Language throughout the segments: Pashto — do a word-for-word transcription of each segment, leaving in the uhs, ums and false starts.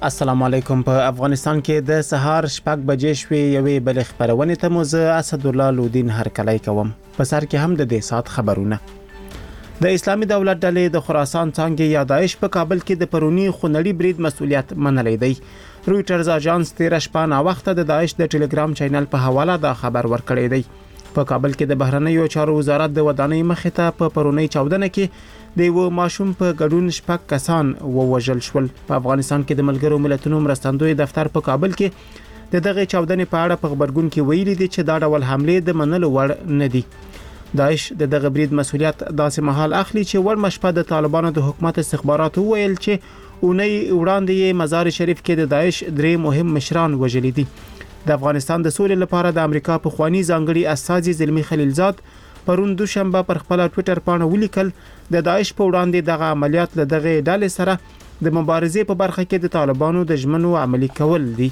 السلام علیکم. په افغانستان کې د سهار شپږ بجې شوې یوې بل خبرونه ته موزه اسد الله لودین هرکلی کوم. په سر کې هم د دې سات خبرونه. د اسلامي دولت ډلې د خراسان څنګه یا داعش په کابل کې د پرونی خونړي برید مسؤلیت منلې دی. رويټرز اژانس تیر شپه نا وخت د داعش د ټلګرام چینل په حواله دا خبر ورکړی دی. په کابل کې د بهرنیو چارو وزارت د ودانۍ مخې ته په پرونی چودنه کې د یو ماشوم په ګډون شپږ کسان ووژل شول. په افغانستان کې د ملګرو ملتونو مرستندوی دفتر په کابل کې د دغه چودنې په اړه په خبرګون کې ویلي دي چې دا ډول حمله د منلو وړ نه دي. داعش د دغه برید مسؤلیت داسې مهال اخلي چې ور مشپه د طالبانو د حکومت استخباراتو ویل چې اونۍ وړاندې مزار شریف کې د داعش درې مهم مشران وژل دي. د افغانستان د سولې لپاره د امریکا په خواني ځانګړي استاذ زلمی خلیلزاد پرون دوشنبه پر خپل ټوئیټر باندې ولیکل د داعش په وړاندې دغه عملیات له دغه ډلې سره د مبارزې په برخه کې د طالبانو د ژمنو عملي کول دي.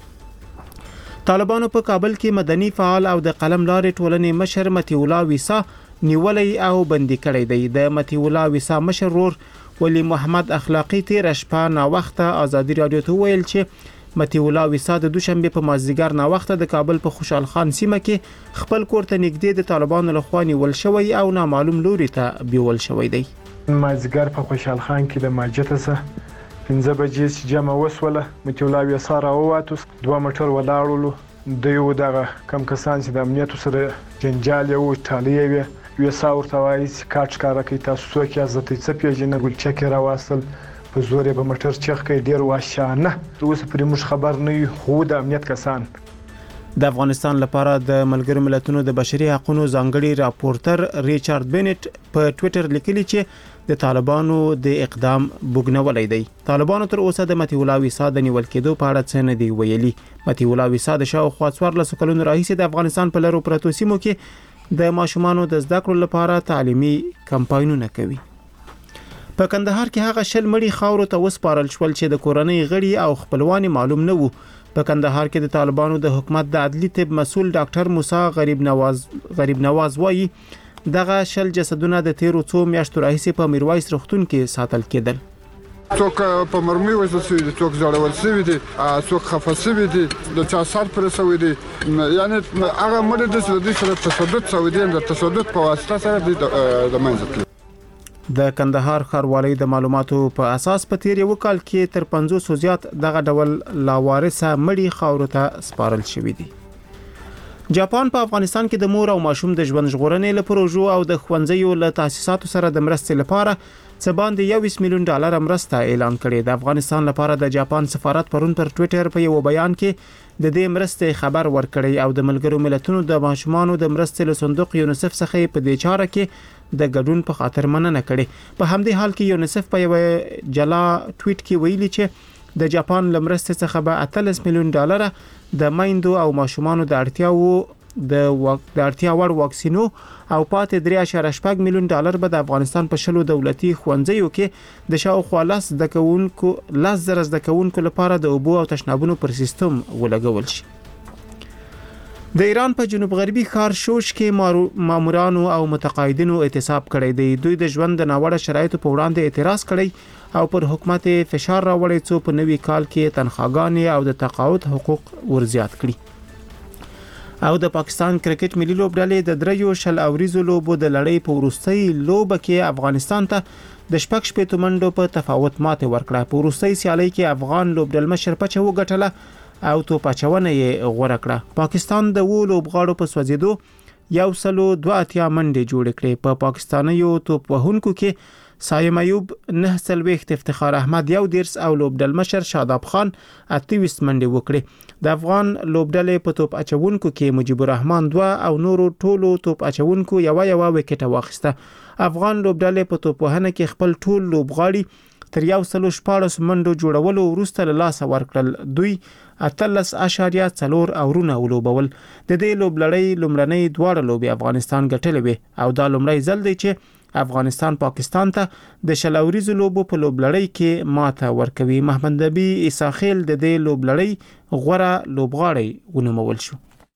طالبانو په کابل کې مدني فعال او د قلم لارې ټولنې مشر متی الله ویسا نیولې او بندي کړی دی. د متی الله ویسا مشر ور ولی محمد اخلاقی تیر شپه نا وخت ازادي رادیو ته ویل چې متی الله ویسا د دوشنبه په مازدیګر نا وخت د کابل په خوشحال خان سیمه کې خپل کور ته نږدې د طالبانو لخوا نیول شوی او نامعلوم لوري ته بیول شوی دی. مازدیګر په خوشحال خان کې د ماجته سه پنځه بجې چې جمع وسوله متی الله ویسا راوواتو دوه موټر ولاړولو د یو دغه کم کسان چې د امنیت سره جنجال یو ټالیه وي ویسا ورته وایي چې کاټ کار کوي تاسو څوک یاست چې پیژنه ګل چک راوصل په زور په موټر چخ کې ډیر واشانه اوس پر موږ خبر نه یو خو د امنیت کسان. د افغانستان لپاره د ملګرو ملتونو د بشري حقوقو ځانګړي راپورټر ریچارډ بینټ په ټوئیټر لیکلي چې د طالبانو د اقدام بوګنولې دی. طالبانو تر اوسه د متی الله ویسا د نیول کېدو په اړه څه نه دی ویلي. متی الله ویسا د شاوخوا څوارلس کلونو راهیسې د افغانستان په لرو پرتو سیمو کې د ماشومانو د زده کړو لپاره تعلیمي کمپاینونه کوي. په کندهار کې هغه شل مړي خاورو ته وسپارل شول چې د کورنۍ غړي او خپلوان معلوم نه وو. په کندهار کې د طالبانو د حکومت د عدلي طب مسول ډاکټر موسی غریب نواز غریب نواز وایي دغه شل جسدونه د تیرو څو میاشتو راهیسې په میرویس روغتون کې ساتل کېدل. څوک په مرمۍ وژل شوي دي، څوک زړول شوي دي، څوک خفه شوي دي، د چا سر پرې شوی دی. یعنې هغه مړي د دوی سره تشدد شوی دی، د تشدد په واسطه سره دوی د منځه تللي. د کندهار ښاروالۍ د معلوماتو په اساس په تیر یو کال کې تر پنځوس زیات دغه ډول لاوارثه مړي خاورو ته سپارل شوي دي. جاپان په افغانستان کې د مور او ماشوم د ژوند ژغورنې لپاره پروژو او د ښوونځیو له تاسیساتو سره د مرستې لپاره څه باندې یو میلیون ډالر مرسته اعلان کړې. د افغانستان لپاره د جاپان سفارت پرون پر ټوئیټر په یو بیان کې د دې مرستې خبر ورکړی او د ملګرو ملتونو د ماشومانو د مرستې له صندوق یونیسف څخه په دې چاره کې د ګډون په خاطر مننه کړې. په همدې حال کې یونیسف په یو جلا ټویټ کې ویلي چې د جاپان لمرستې څخه به اتلس میلیون ډالر د مایندو او ماشومانو د اړتیاو د وخت د اړتیا وړ واکسینو او پاتې درې اشاریه شپږ میلیون ډالر به د افغانستان په شلو دولتي ښوونځیو کې د شاوخوا لس د کوونکو لس زره د کوونکو لپاره د اوبو او تشنابونو پر سیستم ولګول شي. د ایران په جنوب غربي ښار شوش کې مامورانو او متقاعدینو اعتصاب کړی دی. دوی د ژوند د ناوړه شرایطو په وړاندې اعتراض کړی او پر حکومت فشار راوړی څو په نوي کال کې تنخواګانې او د تقاعد حقوق ورزیات کړي. او د پاکستان کرکټ ملي لوبډلې د دریو شل اوریزو لوبو د لړۍ په وروستۍ لوبه کې افغانستان ته د شپږ شپېتو منډو په تفاوت ماته ورکړه. په وروستۍ سیالۍ کې افغان لوبډل مشر پچه وګټله او توپ اچونه یې غوړه کړه. پاکستان د وو لوبغاړو په سوځېدو یو سلو دوه اتیا منډې جوړ کړې. په پاکستانیو توپ وهونکو کې سایم ایوب نه سلويخت، افتخار احمد یو دیرس او لوبډل مشر شاداب خان اتویس منډې وکړې. د افغان لوبډلې په توپ اچونکو کې مجيب الرحمن دوه او نورو ټولو توپ اچونکو یو یو وکټ واخیسته. افغان لوبډلې په توپ وهنه کې خپل ټول لوبغاړي تر یو سلو شپاړس منډو جوړولو وروسته له لاسه ورکړل. دوی اتلس اشاریه څلور اورونه ولوبول. د دې لوبلړۍ لومړنۍ دواړه لوبې افغانستان ګټلې وي او دا لومړی ځل دی چې افغانستان پاکستان ته د شل اوریزو لوبو په لوبلړۍ کې ماته ورکوي. محمد نبی اساخیل د دې لوبلړۍ غوره لوبغاړی ونومول شو.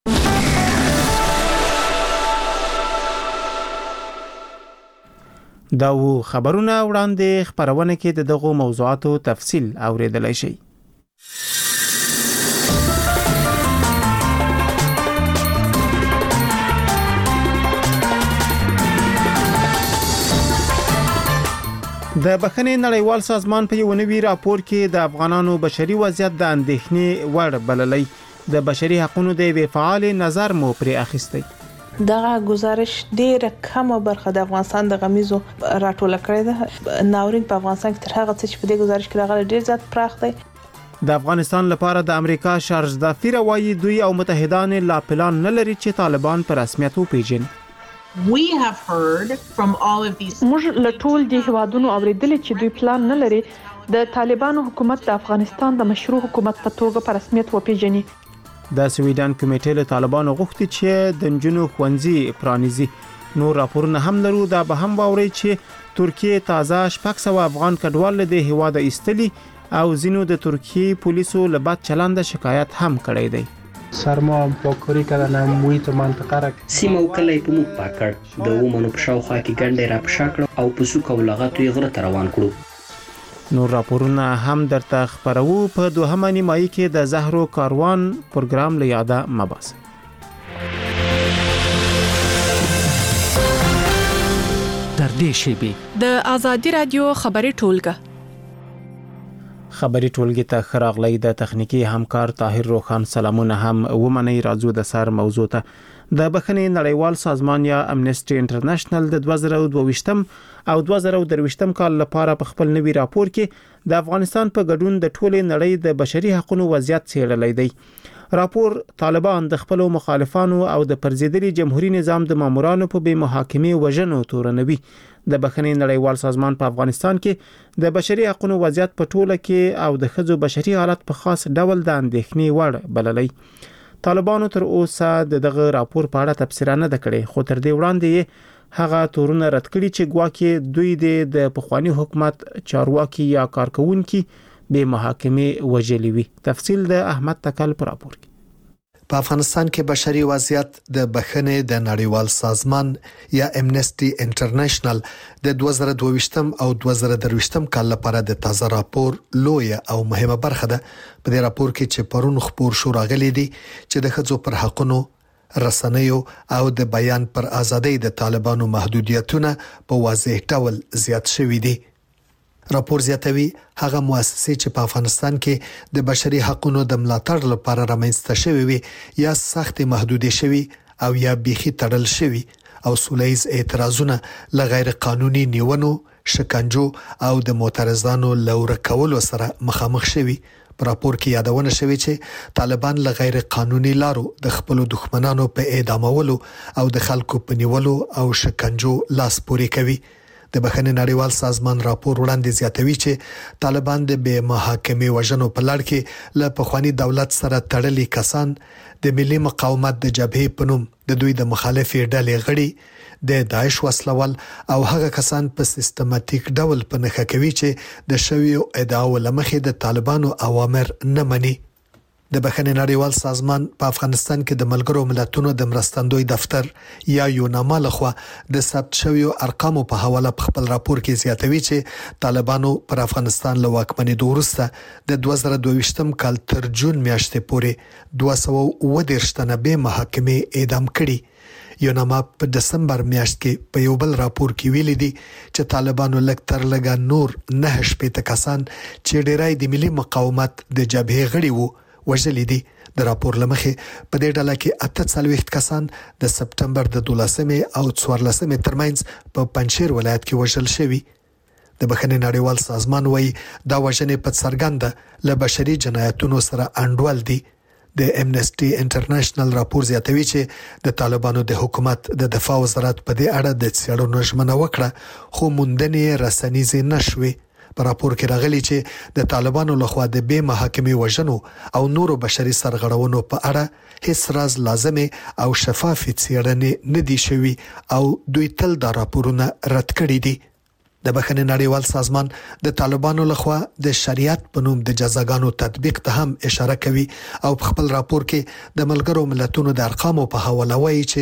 دا و خبرونه وړاندې خبرونه کې د دغه موضوعاتو تفصیل اوریدلای شي. د بخښنې نړیوال سازمان په یو نوي راپور کې د افغانانو بشري وضعیت د اندېښنې وړ بللی د بشري حقوقو د وی فعال نظر مو پرې اخیستی. دغه گزارش ډیره کمه برخه د افغانستان د غمیزو راټول کړی ده. ناورین په افغانستان کې تر هغه څه چې په دې گزارش کې راغلی ډیر زیات پراخ دی. د افغانستان لپاره د امریکا شارج دافیر وایي دوی او متحدان لا پلان نه لري چې طالبان په رسمیت وپیژني. We have heard from all of these. موږ له ټول دي هوادونو اوریدل چې دوی پلان نه لري د طالبانو حکومت د افغانستان د مشروع حکومت په توګه په رسمیت وپیژني. د سویډن کمیټې له طالبانو غوښتي چې د نجونو ښوونځي پرانیزي. نور راپورونه هم لرو دا به هم باوري چې ترکیه تازه شپږ سوه افغان کډوال له هیواده ایستلي او زینو د ترکیه پولیسو له بد چلند شکایت هم کړی دی. سرما پاکوري کړه نه محیط منطقه را سیمه وکړې په موږ پاکړ د ومنو په شاوخوا کې ګنډې را پښاکړ او په سوق او لغاتو یې غره ته روان کړو. نور راپورونه هم درته خبرو په دوهمه نیمایي کې د زهرو کاروان پروګرام له یاده مباس. در دې شیبي د ازادي رادیو خبري ټولګه خبري ټولګي ته خراغلی د تخنیکی همکار طاهر روخان سلامونه هم ومني راځو د سر موضوع ته. د بخښنې نړیوال سازمان یا امنیسټي انټرنیشنل د دوه زره دوه ویشتم او دوه زره درې ویشتم کال لپاره په خپل نوي راپور کې د افغانستان په ګډون د ټولې نړۍ د بشري حقوقو وضعیت څېړلی دی. راپور طالبان د خپل مخالفانو او د پرزیدلي جمهوریت نظام د مامورانو په بې محاکمې وژنو تورنوي. د بخښنې نړیوال سازمان په افغانستان کې د بشري حقوقو وضعیت په ټوله کې او د ښځو بشري حالت په خاص ډول د اندېښنې وړ بللی. طالبانو تر اوسه دغه راپور په اړه تفسیر نه کړی، خو تر دې وړاندې هغه تورونه رد کړي چې ګواکې دوی د پخوانی حکومت چارواکي یا کارکونکي به محاکمه وجلی وي. تفصیل د احمد تکل پر راپور کې. په افغانستان کې بشري وضعیت د بخښنې د نړیوال سازمان یا امنیسټي انټرنیشنل د دوه زره دوه ویشتم او دوه زره درې ویشتم کال لپاره د تازه راپور لوی او مهمه برخه ده. په دې راپور کې چې پرون خبر شو راغلي دي چې د ښځو پر حقوقو، رسنیو او د بیان پر ازادۍ د طالبانو محدودیتونه په واضح ډول زیات شوي دي. راپور زیاتوي هغه مؤسسې چې په افغانستان کې د بشري حقوقو د ملاتړ لپاره رامنځته شوي وي یا سخت محدودې شوي او یا بيخي تړل شوي او سولهیز اعتراضونه له غیر قانوني نیونو، شکنجو او د معترضانو لور کولو سره مخامخ شوي. په راپور کې یادونه شوې چې طالبان له غیر قانوني لارو د خپل دښمنانو په اعدامولو او د خلکو په نیولو او شکنجو لاس پورې کوي. د بخښنې نړیوال سازمان راپور وړاندې زیاتوي چې طالبان د بې محاکمې وژنو په لړ کې له پخوانی دولت سره تړلي کسان د ملي مقاومت د جبهې په نوم د دوی د مخالفې ډلې غړي د داعش وسلوال او هغه کسان په سیستماتیک ډول په نښه کوي چې د شویو ادعاو لمخې د طالبانو اوامر نه مني. د بخښنې نړیوال سازمان په افغانستان کې د ملګرو ملتونو د مرستندوی دفتر یا یوناما لخوا د ثبت شویو ارقامو په حواله په خپل راپور کې زیاتوي چې طالبانو پر افغانستان له واکمنۍ وروسته د دوه زره دوه ویشتم کال تر جون میاشتې پورې دوه سوه اووه دېرش تنه بې محاکمې اعدام کړي. یوناما په دسمبر میاشت کې په یو بل راپور کې ویلي دي چې طالبانو لږ تر لږه نور نه شپېته کسان چې ډېری د ملي مقاومت د جبهې غړي وو وژلي دي. د راپور لمخې په دې ډله کې اته څلوېښت کسان د سپټمبر د دولسمې او څوارلسمې ترمنځ په پنجشیر ولایت کې وژل شوي. د بخښنې نړیوال سازمان وایي دا وژنې په څرګنده له بشري جنایتونو سره انډول دي. د امنیسټي انټرنیشنل راپور زیاتوي چې د طالبانو د حکومت د دفاع وزارت په دې اړه د څېړنو ژمنه وکړه خو موندنې رسنیزې نشوي. په راپور کې راغلي چې د طالبانو لخوا د بې محاکمې وژنو او نورو بشري سرغړونو په اړه هیڅ راز لازمه او شفاف څېړنې نه دي شوي او دوی تل دا راپورونه رد کړي دي. د بخښنې نړیوال سازمان د طالبانو لخوا د شریعت په نوم د جزاګانو تطبیق ته هم اشاره کوي او په خپل راپور کې د ملګرو ملتونو د ارقامو په حواله وایي چې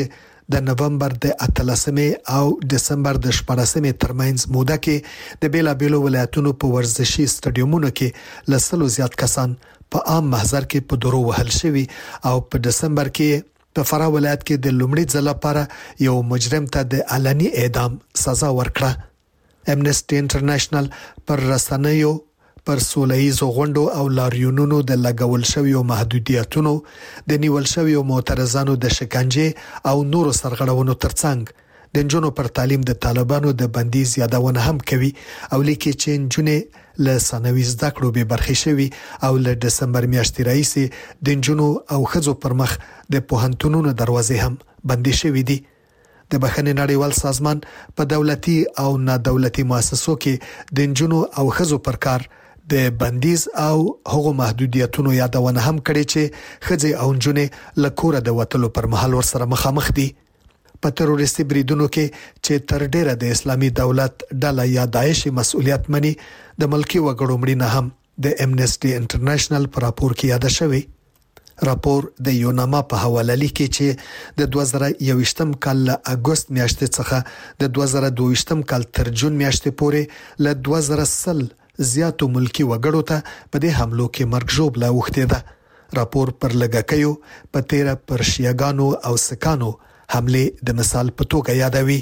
د نومبر د اتلسمې او دسمبر د شپږمې ترمنځ موده کې د بیلا بیلو ولایتونو په ورزشي سټډیومونو کې لسلو زیات کسان په عام محضر کې په درو وهل شوي او په دسمبر کې په فراه ولایت کې د لومړي ځل لپاره یو مجرم ته د علني اعدام سزا ورکړه. امنيستي انټرنیشنل پر رسنیو پر سولهیزو غونډو او لاریونونو د لګول شویو محدودیتونو د نیول شویو معترضانو د شکنجې او نورو سرغړونو ترڅنګ د جنونو پر تعلیم د طالبانو د بندیز یادونه هم کوي او لیکي چې جنونه له ثانوي زده کړو به برخې شوي او له دسمبر میاشتې راځي د جنونو او خزو پر مخ د پوهنتونونو دروازې هم بندي شوي دي. د بخښنې نړیوال سازمان په دولتي او نادولتي مؤسسو کې د جنونو او خزو پر کار د بندیز او هغو محدودیتونو یادونه هم کړي چې خځې او جنونه له کوره د وټلو پر مهال ورسره مخامخ دي. په تروریستي بریدونو کې چې تر ډیره د اسلامي دولت ډله یا داعش مسؤلیت مني د ملکی وګړو مړینه هم د امنيستي انټرنیشنل پر راپور کې یاد شوی. راپور د یوناما په حواله لیکي چې د دوه زره یوویشتم کال له اگست میاشتې څخه د دوه زره دوه ویشتم کال تر جون میاشتې پورې له دوه زره سل زیاتو ملکی وګړو ته په دې حملو کې مرګ ژوبله وخته ده. راپور پر لګکیو په تیره پر شیعاګانو او سکانو حمله د مثال په توګه یادوي.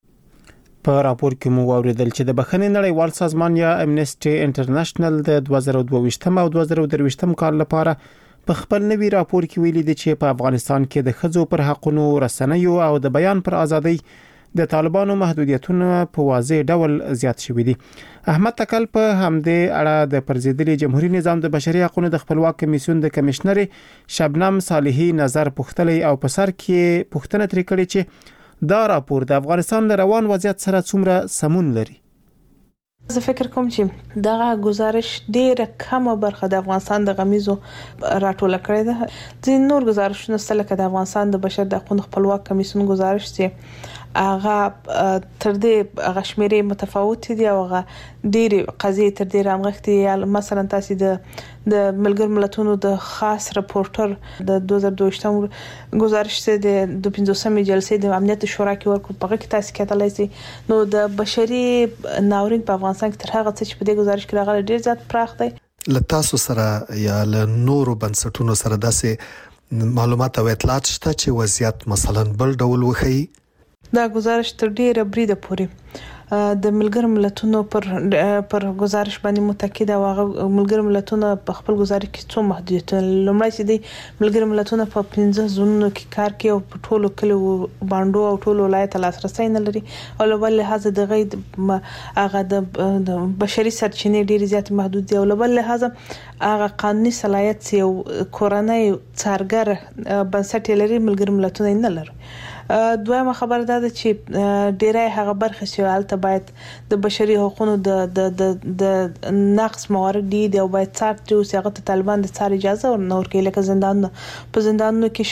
په راپور کې مو اوریدل چې د بخښنې نړیوال سازمان یا امنيستي انټرنیشنل د دوه زره دوه ویشتم او دوه زره درې ویشتم کال لپاره په خپل نوي راپور کې ویلي دي چې په افغانستان کې د خځو پر حقوقو رسنیو او د بیان پر ازادۍ د طالبانو محدودیتونه په واضح ډول زیات شوي دي. احمد تکل په همدې اړه د پرزیدلي جمهوریت نظام د بشري حقوقو د خپلواک کمیسیون د کمشنر شبنم صالحي نظر پوښتلی او په سر کې پوښتنه ترې کړې چې دا راپور د افغانستان له روان وضعیت سره څومره سمون لري. زه فکر کوم چې دغه گزارش ډیره کمه برخه د افغانستان د غمیزو راټول کړی ده. ځین نور گزارشونه ستل کړه د افغانستان د بشر د حقوقو خپلواک کمیسیون گزارش چې هغه تر دې هغه شمیرې متفاوت دي او هغه ډېر قضیې تر دې رامغښتي. مثلا تاسو د د ملګر ملتونو د خاص رپورټر د دوه زره دوه ویشتم گزارش ته د پنځوسمې جلسې د امنیت شورا کې ورکو په کې تاسو کتلای شئ. نو د بشري ناورین په افغانستان کې تر هغه څه چې په دې گزارش کې راغلي ډېر زیات پراخ دی. له تاسو سره یا له نورو بنسټونو سره داسې معلومات او اطلاعات شته چې وضعیت مثلا بل ډول وخی؟ دا گزارش تر ډیره بریده پورې د ملګر ملتونو پر پر گزارش باندې متأکد او ملګر ملتونو په خپل گزارش کې څو محدودیتونه لومړی چې د ملګر ملتونو په پنځه زونونو کې کار کوي او په ټولو کلو باندې او ټولو ولایت لاسرسي نه لري او له لحاظ د غید هغه د بشري سرچینې ډیر زیات محدود دي او له لحاظ هغه قانوني صلاحیت یو کورنۍ څارګر بنسټ لري ملګر ملتونو نه لري. دویمه خبر ده چې ډیره هغه برخه چې حالت باید د بشري حقوقو د د د نقص موارد دي او باید څارت او هغه طالبان د څار اجازه ورنور کوي لکه زندان په زندانونو کې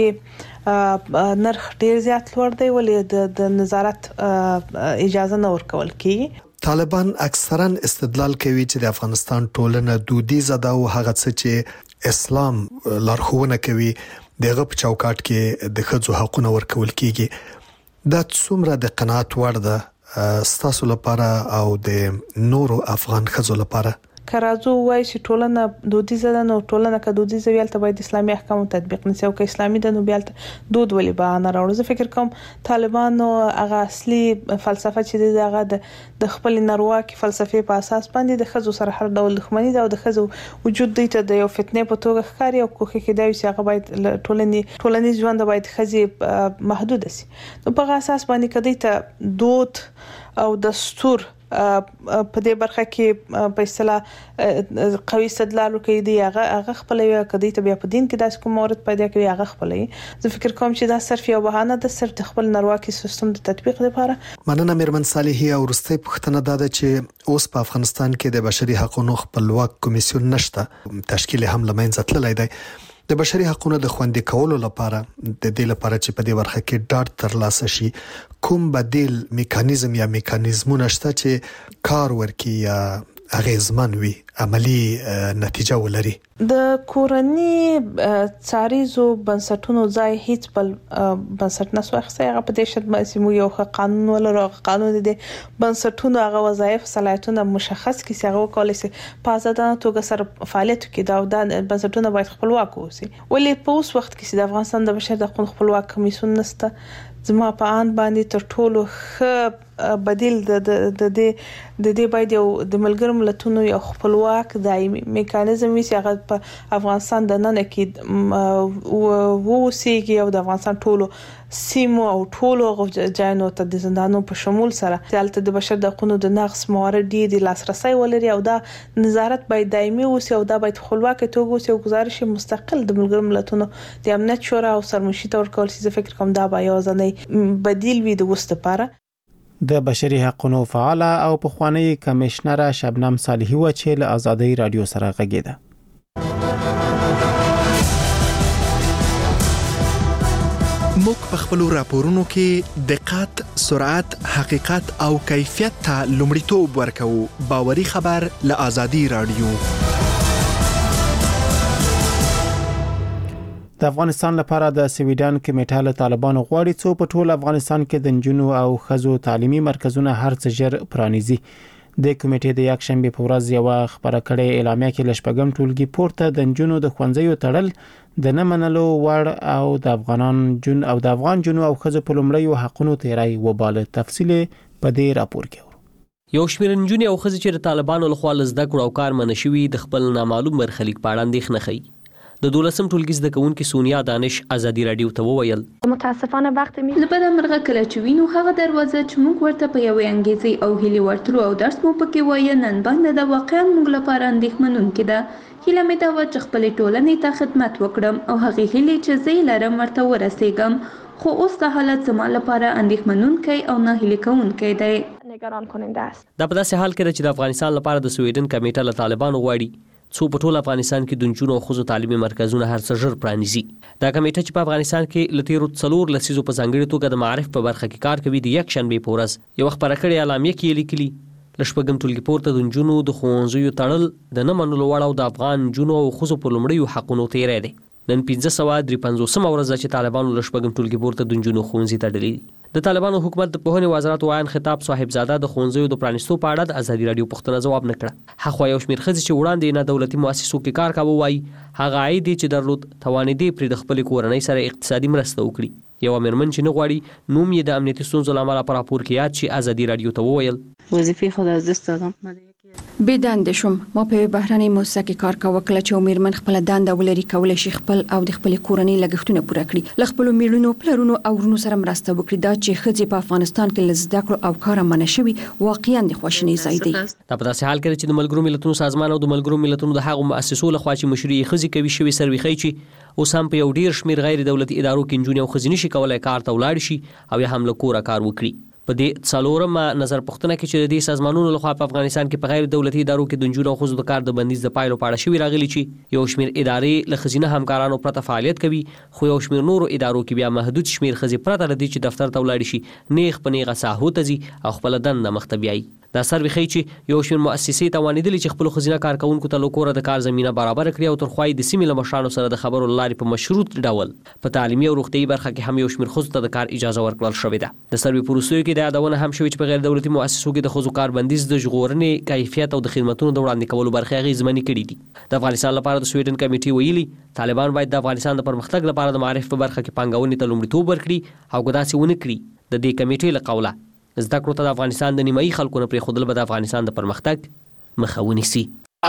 شکنجه نرخ ډیر زیات لوړ دی ولې د نظارت اجازه نه ورکول کیږي. طالبان اکثرا استدلال کوي چې د افغانستان ټولنه دودیزه ده او هغه څه چې اسلام لارښوونه کوي دغه په چوکاټ کې د خځو حقوقونه ورکول کیږي. دا څومره د قناعت وړ ده ستاسو لپاره او د نورو افغان خځو لپاره؟ کرازو وایي چې ټولنه دودیزه ده نو ټولنه که دودیزه ویل ته باید اسلامي احکام تطبیق نشي او که اسلامي ده نو بیا دود ولې به نه راوړي. زه فکر کوم طالبانو هغه اصلي فلسفه چې دغه د خپل نارواکي فلسفي په اساس باندې د خزو سره هر ډول دښمنی ده او د خزو وجود دی ته د یو فتنې په توګه ښکاري او کوخه کې دا چې هغه باید ټولنې ټولنې ژوند باید خزي محدود شي. نو په اساس باندې کدی ته دود او دستور په دې برخه کې په اصطلاح قوي استدلال کوي دی هغه هغه خپل یو کدی ته بیا په دین کې داس کوم مورد پیدا کوي هغه خپلې. زه فکر کوم چې دا صرف یو بهانه ده صرف خپل نارواکي سیستم د تطبیق لپاره. مننه میرمن صالحي. او ورسته پوښتنه ده چې اوس په افغانستان کې د بشري حقوقو خپلواک کمیسیون نشته، تشکیل هم لمنځه تللی دی. د بشري حقوقو د خوندي کولو لپاره د دې لپاره چې په دې برخه کې ډاډ ترلاسه شي کوم بدیل میکانیزم یا میکانیزمونه شته چې کار ورکړي یا اغیزمن وي عملی نتیجه ولري. د کورنی څاریزو بنسټونو ځای هیڅ بل بنسټ نه سوخته هغه په دې شرط باندې مو یو قانون ولر قانون دي بنسټونو هغه وظایف صلاحیتونه مشخص کړي چې هغه کولای شي په آزادانه توګه سره فعالیت کوي دا د بنسټونو باید خپلواک اوسي ولې په اوس وخت کې د افغانستان د بشر د حقوقو خپلواک کمیسیون نسته زما په ان باندې تر ټولو ښه بدیل د د د د دې باید یو د ملګرو ملتونو یو خپلواک دایمي میکانیزم وي چې هغه په افغانستان د نن کې ووسیږي او د افغانستان ټولو سیمو او ټولو ځایونو ته د زندانونو په شمول سره دلته د بشر د حقوقو د نقض موارد دي د لاسرسي ولري او دا نظارت باید دایمي وي او دا باید خپلواک توګه وي او گزارش مستقل د ملګرو ملتونو د امنیت شورا او سرمشي تور کول چې فکر کوم دا به یو ځنی بدیل وي د وسته لپاره. د بشري حقوقو فعال او پخوانی کمشنر شبنم صالحی و چې له آزادۍ رادیو سره غږیده. موږ په خپل راپورونو کې دقت، سرعت، حقیقت او کیفیت ته لومړیتوب ورکوو. باوري خبر له آزادۍ رادیو. د افغانستان لپاره د سویډن کمیټه له طالبانو غواړي څو په ټول افغانستان کې د نجونو او ښځو تعلیمي مرکزونه هر څه ژر پرانیزي. د کمیټې د یک شنبه په ورځ یو خبره کړې اعلامیه کې لشپګم ټولګي پورته د نجونو د خوندزیو تړل د نه منلو وړ او د افغانان جن او د افغان جنو او ښځو په لومړیو حقونو تیرای وباله. تفصیل په دې راپور کې یو شمېر نجونې او ښځې چې د طالبانو لخوا لزده کړو او کار منشوي د خپل نامعلوم برخلیک په اړه اندېښنه ښیي. د دولسم ټولګي زده کوونکي سونیا دانش آزادي رادیو ته وویل متاسفانه وخت می لبد مرغه کله چې وینو هغه دروازه چې موږ ورته په یوې انګیزې او هلي ورتلو او درس مو پکې وایي نن باندې د واقعا موږ لپاره اندېښمنونکې ده. هیله مې دا و چې خپلې ټولنې ته خدمت وکړم او هغې هیلې چې زه لرم ورته ورسېږم، خو اوس د حالت زما لپاره اندېښمنونکی او ناهیلي کوونکی دی. نگران کننده است. دا په داسې حال کې چې د افغانستان لپاره د سویډن کمیټه له طالبانو غواړي څو په ټول افغانستان کې د نجونو او ښځو تعلیمي مرکزونه هر څه ژر پرانیزي. دا کمیټه چې په افغانستان کې له تیرو څلور لسیزو په ځانګړې توګه د معارف په برخه کې کار کوي د یک شنبې په ورځ یو خبره کړې اعلامیه کې لیکلي له شپږم ټولګي پورته د نجونو د ښوونځیو تړل د نه منلو وړ او د افغان نجونو او ښځو په لومړیو حقونو تیری دی. نن پنځه سوه درې پنځوسمه ورځ چې طالبانو له شپږم ټولګي پورته د نجونو ښوونځي تړلي دي. د طالبانو حکومت د پوهنې وزارت وایان خطاب صاحبزاده د ښوونځیو د پرانیستو په اړه د ازادي رادیو پوښتنه ځواب نه کړه. هغه یو شمېر ښځې چې وړاندې نه دولتي مؤسسو کې کار کاوه وایي هغه عاید چې درلود توانېدې پرې د خپلې کورنۍ سره اقتصادي مرسته وکړي. یو مېرمن چې نه غواړي نوم یې د امنیتي ستونزو له امله په راپور کې یاد شي ازادي رادیو ته وویل وظیفې خود از دست دادم. بې دندې شوم. ما په بهرنۍ مؤسسه کې کار کاوه. کله چې مېرمن خپله دنده ولري کولی شي خپل او د خپلې کورنۍ لګښتونه پوره کړي، له خپلو میړونو پلرونو او ورونو سره مرسته وکړي. دا چې ښځې په افغانستان کې له زده کړو او کاره منع شوي واقعا د خواشینۍ ځای دی. دا په داسې حال کې چې د ملګرو ملتونو سازمان او د ملګرو ملتونو د هغو مؤسسو لخوا چې مشري ښځې کوي شوي سروې ښیي چې اوس هم په یو ډیر شمېر غیر دولتي ادارو کې نجونې او ښځې نشي کولی کار ته ولاړ شي او یا هم له کوره کار وکړي. په دې څلورمه نظر پوښتنه کې چې د دې سازمانونو لخوا په افغانستان کې په غیر دولتي ادارو کې د نجونو او ښځو د کار د بندیز د پایلو په اړه شوي راغلي چې یو شمېر ادارې له ښځینه همکارانو پرته فعالیت کوي، خو یو شمېر نورو ادارو کې بیا محدود شمېر ښځې پرته له دې چې دفتر ته ولاړې شي نیغ په نیغه ساحو ته ځي او خپله دنده مخته بیایي. دا سروې ښیي چې یو شمېر مؤسسې توانېدلې چې خپلو ښځینه کارکوونکو ته له کوره د کار زمینه برابره کړي او تر خوا یې د سیمې له مشرانو سره د خبرو له لارې په مشروط ډول په تعلیمي او روغتیایي برخه کې هم یو شمېر ښځو ته د کار اجازه ورکړل شوې ده. د سروې په وروستیو کې دا یادونه هم شوې چې په غیر دولتي مؤسسو کې د ښځو کار بندیز د ژغورنې کیفیت او د خدمتونو د وړاندې کولو برخې اغېزمنې کړي دي. د افغانستان لپاره د سویډن کمیټې ویلي طالبان باید د افغانستان د پرمختګ لپاره د معارف په برخه کې پانګونې ته لومړیتوب ورکړي او که داسې ونه کړي د دې کمیټې له قوله زده کړو ته د افغانستان د نیمایي خلکو نه پرېښودل به د افغانستان د پرمختګ مخه ونیسي.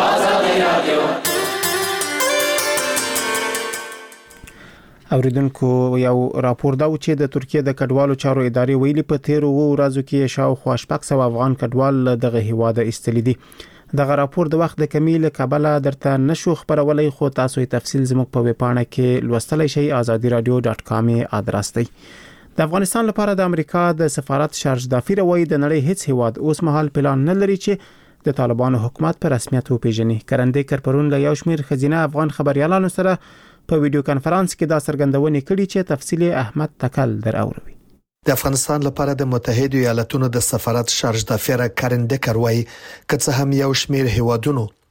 اوریدونکو یو راپور دا و چې د ترکیه د کډوالو چارو ادارې ویلي په تیرو اوو ورځو کې شاوخوا شپږ سوه افغان کډوال له دغه هیواده ایستلي دي. دغه راپور د وخت د کمی له کبله درته نشو خپرولی، خو تاسو یې تفصیل زموږ په ویبپاڼه کې لوستلی شئ. آزادي رادیو ډاټ کام ادرس دی. د افغانستان لپاره د امریکا د سفارت شارج دافیر وایي د نړۍ هیڅ هیواد اوس مهال پلان نه لري چې د طالبانو حکومت په رسمیت وپیژني. کرندې کرپرون له یو شمېر ښځینه افغان خبریالانو سره په ویډیو کانفرنس کې دا څرګندونې کړي چې تفصیل احمد تکل در اوروي. د افغانستان لپاره د متحده ایالاتونو د سفارت شارج دافیر کرندې کروي که څه هم یو شمېر هیوادونو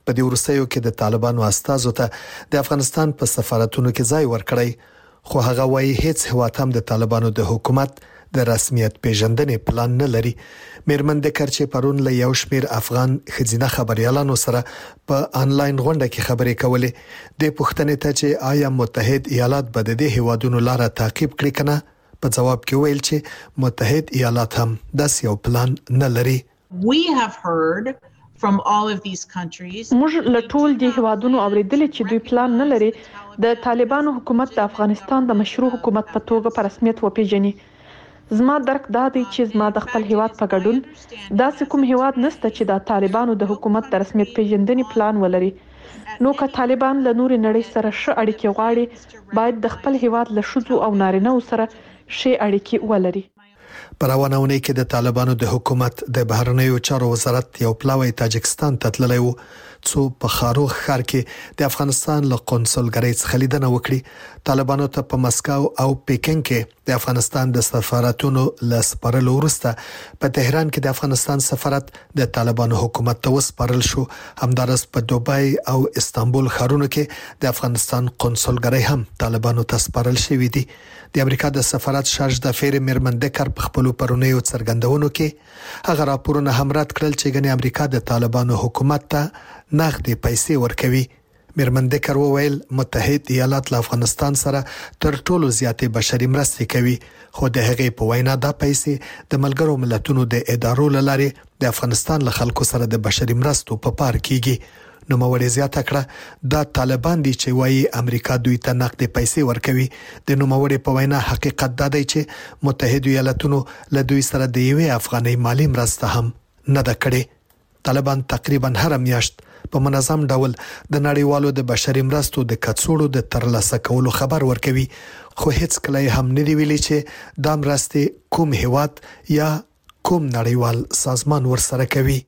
په دې ورسېو کې د طالبانو استازو ته د افغانستان په سفارتونو کې ځای ورکړی، خو هغه وايي هیڅ هیواد هم د طالبانو د حکومت د رسمیت پیژندنې پلان نه لري. میرمن د کرچې پرون له یو شمیر افغان خزینه خبريالانو سره په انلاین غونډه کې خبرې کولې. د پښتنې ته چې آیا متحد ایالات به د دې هیوادونو لاره تعقیب کړي کنه، په جواب کې ویل چې متحد ایالات هم داس یو پلان نه لري. We have heard from all of these countries. موږ له ټول دې هیوادونو اوریدلې چې دوی پلان نه لري د طالبانو حکومت د افغانستان د مشروع حکومت په توګه په رسمیت وپیژني. زما درک دا دی چې زما د خپل هیواد په ګډون داسې کوم هیواد نشته چې د طالبانو د حکومت د رسمیت پیژندنې پلان ولري. نو که طالبان له نورې نړۍ سره ښه اړیکې غواړي، باید د خپل هیواد له ښځو او نارینه‌و سره ښې اړیکې ولري. په روانه اونۍ کې د طالبانو د حکومت د بهرنیو چارو وزارت یو پلاوی تاجکستان ته تللی و، څو په خاروخ ښار کې د افغانستان له قونسلګرۍ څخه لیدنه وکړي. طالبانو ته په مسکو او پیکینګ کې د افغانستان د سفارتونو له سپارلو وروسته په تهران کې د افغانستان سفارت د طالبانو حکومت ته وسپارل شو. همدارس په دوبای او استانبول ښارونو کې د افغانستان قونسلګرۍ هم طالبانو ته سپارل شوې دي. د امریکا د سفارت شارج د فیر میرمن دکر په خپل پرونیو څرګندونو کې هغه راپورونه هم رد کړل چې ګنې امریکا د طالبانو حکومت ته نغدي پیسې ورکوي. میرمن دکر وویل متحد ایالات له افغانستان سره تر ټولو زیاتې بشري مرستې کوي، خو د هغې په وینا دا پیسې د ملګرو ملتونو د ادارو له لارې د افغانستان له خلکو سره د بشري مرستو په پار کیږي. نو موري زیاته کړه دا طالبان دي چې وایي امریکا دوی ته نقد پیسې ورکوي. د نو موري په وینا حقیقت دا دی چې متحد ایالاتونو له دوی سره د یوې افغاني مالی مرسته هم نه ده کړې. طالبان تقریبا هر میاشت په منظم ډول د نړیوالو د بشري مرستو د کڅوړو د ترلاسه کولو خبر ورکوي، خو هیڅ کله هم نه دی ویلي چې دا مرستې کوم هیواد یا کوم نړیوال سازمان ورسره کوي.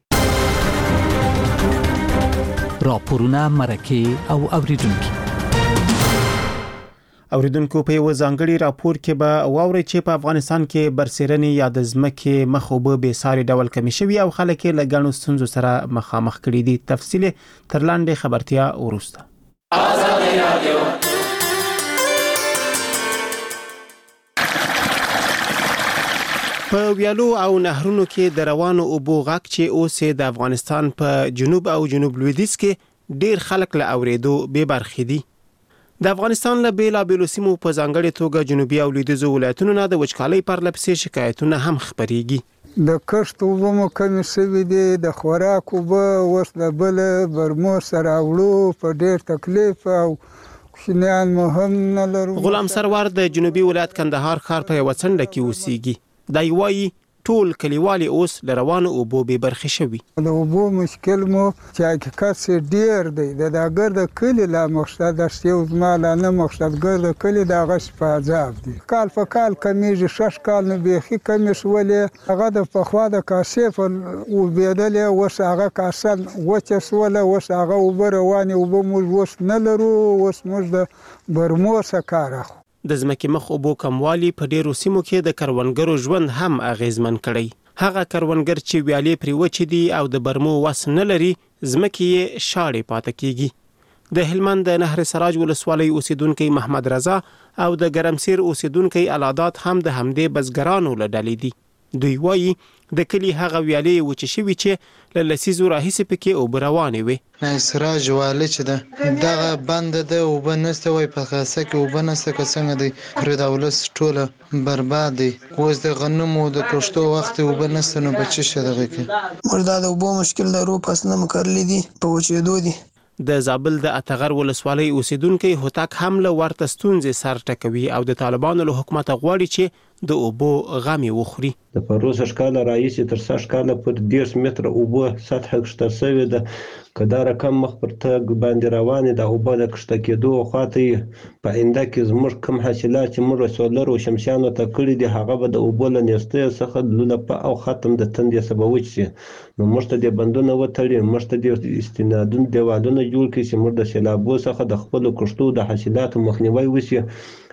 راپورونه مرکه او اوریدونکو اوریدونکو په یو ځانګړي راپور کې به واوري چې په افغانستان کې برسېرنې یا د ځمکې مخوبه به ساري ډول کمی شوی او خلک له ګڼو ستونزو سره مخامخ کړي دي. تفصیل تر لاندې خبرتیا وروسته. په ویالو او نهرونو کې د روانو اوبو غاک چې اوس د افغانستان په جنوب او جنوب لویدیځ کې ډیر خلک له اوریدو به برخې دي. د افغانستان له بیلابیلو سیمو په ځانګړي توګه جنوبي او لویدیځو ولایتونو نه د وچکالۍ پر لپسې شکایتونه هم خبرېږي. د کښت اوبه مو کمې شوي دي، د خوراک اوبه اوس د بل برمو سره وړو په ډیر تکلیف او کوچنیان مو هم نه لرو. غلام سرور د جنوبي ولایت کندهار ښار په یوه څنډه کې اوسېږي. دا یوایي ټول کلیوالي اوس له روانو اوبو به برخې شوي. د اوبو مشکل مو چې حقیقت سي ډیر دی. د داګر د کلی لا مقصد د یو زما لا نه مقصد ګر د کلی د غش په عذاب دي. کال په کال کمیږي، شش کال نه بیخي کمی شولې. هغه د پخوا د کاسې او بېدلې اوس هغه کاسن وچه شوله، اوس هغه اوبه روانې اوبه موږ اوس نه لرو. اوس موږ د برمو څخه کار اخلو. د ځمکې مخ اوبو کموالی په ډیرو سیمو کې د کروندګرو ژوند هم اغیزمن کړی. هغه کروندګر چې ویالې پرې وچې دي او د برمو وس نه لري، ځمکې یې شاړې پاتې کیږي. د هلمند د نهر سراج ولسوالۍ اوسیدونکي محمد رضا او د ګرمسیر اوسیدونکي علادات هم د همدې بزګرانو له ډلې دي. دوی وایي د کلی هغه ویالې وچې شوي چې له لسیزو راهیسې پکې اوبه روانې وې. سراج والي چې ده دغه بند ده، اوبه نشته، وایي په خاصه کې اوبه نشته. که څنګه دی پرې د ولس ټوله برباد دی. اوس د غنمو د کښتو وخت اوبه نشته، نو به څه شي دغه کې موږ دا د اوبو مشکل لرو. پس نه مو کرلی دي په وچېدو دي. د زابل د اتغر ولسوالۍ اوسیدونکي هوتک هم له ورته ستونزې سر ټکوي او د طالبانو له حکومت غواړي چې د اوبو غمي وخوري. د پروسه شکاله رئیس تر څو شکاله پر دیرش متر اوبو سطح کښته شوی ده. کدا رقم مخ پر تګ باندې روانې د اوبو د کښته کېدو خاطر په آینده کې زموږ کم حاصلات چې موږ سولر او شمسیانو ته کړی دي هغه به د اوبو له نیستۍ څخه لوله او ختم د تندې سبب وشي. نو موږ ته د بندونو وتړي، موږ ته د استنادون دیوالونه جوړ کړي چې موږ د سیلابو څخه د خپل کښتو د حاصلاتو مخنیوي وشي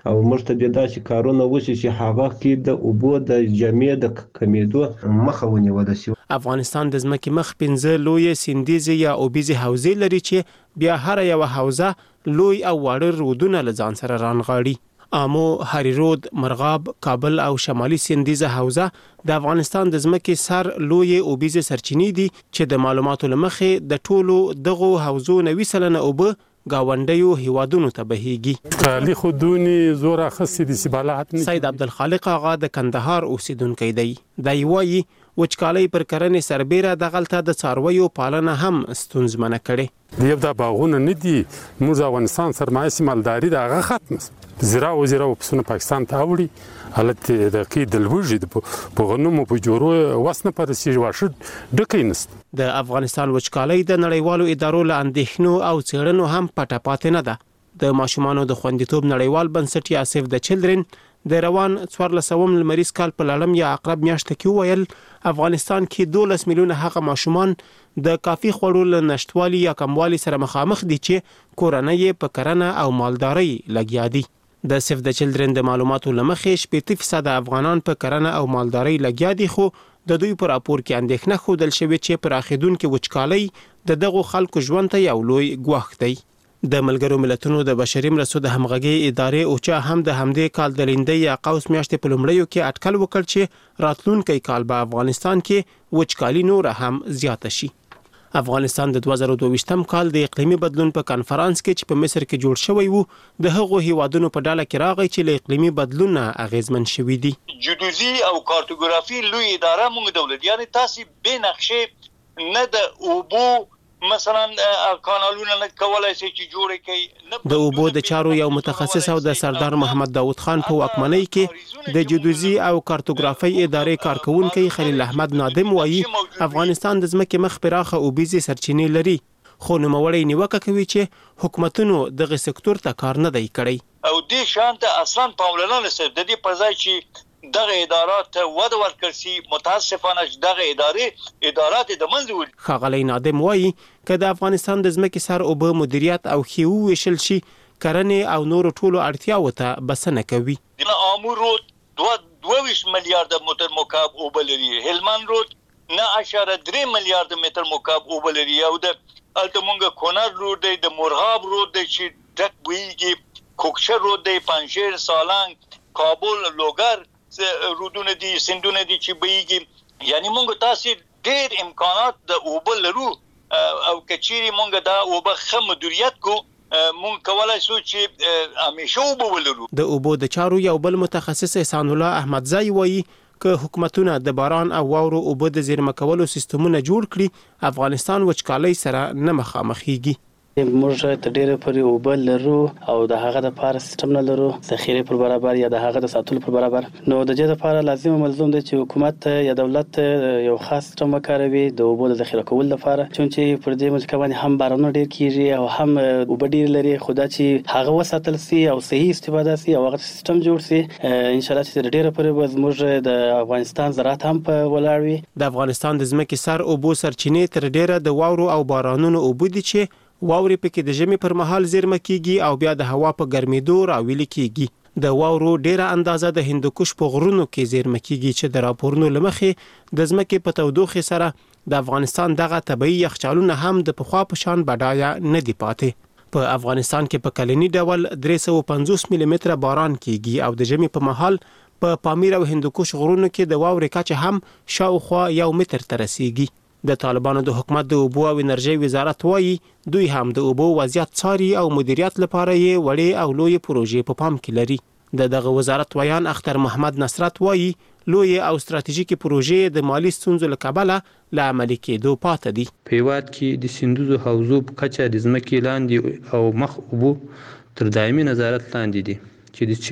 او موږ ته د داسې کارونه وشي چې هغه کې د اوبو د جمعې د کمیدو مخه ونیول شي. افغانستان د ځمکې مخ پنځه لوی سیندیزي یا اوبیزي حوزې لري چې بیا هر یو حوزه لوی او واړه رودونه لځان سره رانغاړي. آمو، هری رود، مرغاب، کابل او شمالي سیندیزه حوزه د افغانستان د ځمکې سر لوی اوبیزه سرچینې دي چې د معلوماتو لمخې د ټولو دغو حوزو نوي سلنه اوبه گاونډیو هیوادونو ته بهيږي. کالی خودونی زور اخصی دي سبالات نه. سید عبدالخالق آغا د کندهار اوسیدونکی دی. دای وایي وچکالۍ پر کرنې سربېره د غلطه د څارویو پالنه هم ستونزمنه کړي. دیو دا باغونه نه دي، موږ افغانستان سرمایه سمالداري دا هغه ختم زرا او زرا پسونه پاکستان ته وړي حالت د کې د لوږې په غنمو په جوړو وسنه پر سیج واشه ډکې نست. د افغانستان وچکالۍ د نړیوالو ادارو له اندېښنو او څېړنو هم پټه پاتې نه ده. د ماشومانو د خوندیتوب نړیوال بنسټ یا سیف د چلډرن د روان څوارلسم لمریز کال په لړم یا عقرب میاشت کې وویل افغانستان کې دولس میلیونه هغه ماشومان د کافي خوړو له نشټوالي یا کموالي سره مخامخ دي چې کورنۍ په کرنه او مالدارۍ لګیا دي. د سیف د چلډرن د معلوماتو لمخې شپږ فیصد افغانان په کرنه او مالدارۍ لګیا دي، خو د دوی پر راپور کې اندېښنه ښودل شوې چې پر اخیدونکو وچکالۍ د دغو خلکو ژوند ته یو لوی ګواښ دی. د ملګرو ملتونو د بشري مرستو د همغږي ادارې اوچا هم د همدې کال د لیندۍ یا قوس میاشتې په لومړیو کې اټکل وکړ چې راتلونکی کال به افغانستان کې وچکالي نور هم زیاته شي. افغانستان د دوه زره دوه ویشتم کال د اقلیمي بدلون په کانفرنس کې چې په مصر کې جوړ شوی وو د هغو هیوادونو په ډله کې راغی چې له اقلیمي بدلون اغیزمن شوي دي. جیودوزي او کارتوګرافي لوی اداره موږ دولت یعنی تاسو به نقشې نه د اوبو مثلا کانالونه نه کولای شي چې جوړ کړي. د اوبو د چارو یو متخصص او د سردار محمد داود خان په واکمنۍ کې د جیودوزي او کارتوګرافي ادارې کارکونکو خلیل احمد نادم وایي افغانستان د ځمکې مخ پراخه اوبیزي سرچینې لري، خو نوموړی نیوکه کوي چې حکومتونو دغه سکتور ته کار نه دی کړی او دې شان ته اصلا پاملرنه نشته. د دې په ځای چې دغه ادارات ود ورکړ سي متاسفانه دغه ادارې ادارات د منځ. خغلی نادم وایي که د افغانستان د ځمکې سر اوبه مدیریت او خیو وشل شي کرنې او نور ټولو اړتیاو ته بسنه کوي. د امور رود دوه ویشت میلیارډ متر مکعب اوبه لري، هلمند رود نه اشاره درې میلیارډ متر مکعب اوبه لري او د التمونګ کونر رود دی، د مرغاب رود دی چې ډک ویږي، کوکشر رود دی، پنجشیر، سالنګ، کابل، لوګر رودونه دي، سندونه دي چې بهيږي. یعنی موږ تاسو ډېر امکانات د اوبه لرو او کچيري موږ دا اوبه خه مدیریت کو موږ کولای شو چې همیشه اوبه ولرو. د اوبو د چارو یو بل متخصص احسان الله احمدزی وایي که حکومتونه د باران او واورو اوبه د زیرمه کولو سیستمونه جوړ کړي افغانستان وچکالۍ سره نه مخامخېږي. موږ ته ډېر پرې اوبه لرو او د هغه د پاره سیستم نه لرو ذخیره پر برابر یا د هغه د ساتلو پر برابر. نو د دې لپاره لازم ملزم دی چې حکومت یا دولت یو خاص سیستم وکاروي د اوبو د ذخیره کولو لپاره، چونچې پر دې ملک باندې هم بارانونه ډېر کیږي او هم اوبه ډېر لري، خدا چې هغه وساتل سي او صحیح استفاده سي او هغه سیستم جوړ سي ان شاء الله چې ډېر پرې موږ د افغانستان زراعت هم په ولاړ وي. د افغانستان د ځمکې سر اوبو سرچینې تر ډېره د واورو او بارانونو اوبه دي چې واوري پکې د ژمي پر مهال زیرمه کیږي او بیا د هوا په ګرمېدو راویل کیږي. د واورو ډیره اندازه د هندوکش په غرونو کې زیرمه کیږي چې د راپورونو لمخې د ځمکې په تودوخې سره د افغانستان دغه طبيعي یخچالونه هم د پخوا په شان بډایه نه دی پاتې. په افغانستان کې په کلنی ډول درې سوه پنځوس ملي متره باران کیږي او د ژمي په مهال په پامیر او هندوکش غرونو کې د واورې کچه هم شاوخوا یو متر ته رسیږي. د طالبانو د حکومت د اوبو او انرژي وزارت وایي دوی هم د اوبو وضعیت څاري او مدیریت لپاره یې وړې او لوی پروژې په پام کې لري. د دغه وزارت ویان اختر محمد نصرت وایي لوی او ستراتیژیکي پروژې د مالی ستونزو له کبله له عملي کېدو پاتې دي. په هیواد کې د سیندونو حوزو په کچه د ځمکې لاندې او مخ اوبو تر دایمي نظارت لاندې دي چې د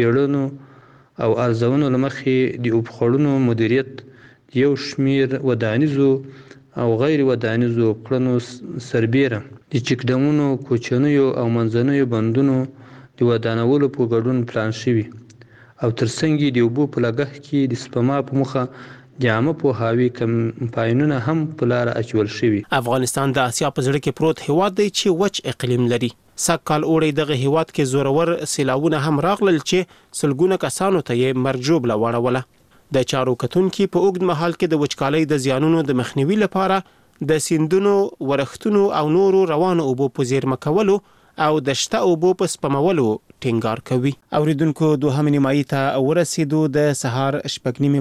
څېړنو او ارزونو له مخې د اوبو خړونو مدیریت یو شمیر ودانیزو او غیر ودانیزو کړنو سربیره د چکډمونو، کوچنیو او منځنیو بندونو د ودانولو په ګډون پلان شوي او ترڅنګ د اوبو په لګښت کې د سپما په مخه د عامه پوهاوي کمپاینونه هم په لاره اچول شوي. افغانستان د اسیا په زړه کې پروت هیواد دی چې وچ اقلیم لري. سکهال اوړي دغه هیواد کې زورور سیلاوونه هم راغلل چې سلګونه کسانو ته یې مرجوب لوړوله. د چارو کتونکو په اوږد مهال کې د وچکالۍ د زیانونو د مخنیوي لپاره د سیندونو، ورښتونو او نورو روانو اوبو په زیرمه کولو او د شته اوبو په سپمولو ټینګار کوي. اوریدونکو دوهم نیمایي ته ورسېدو. د سهار شپږ نیمې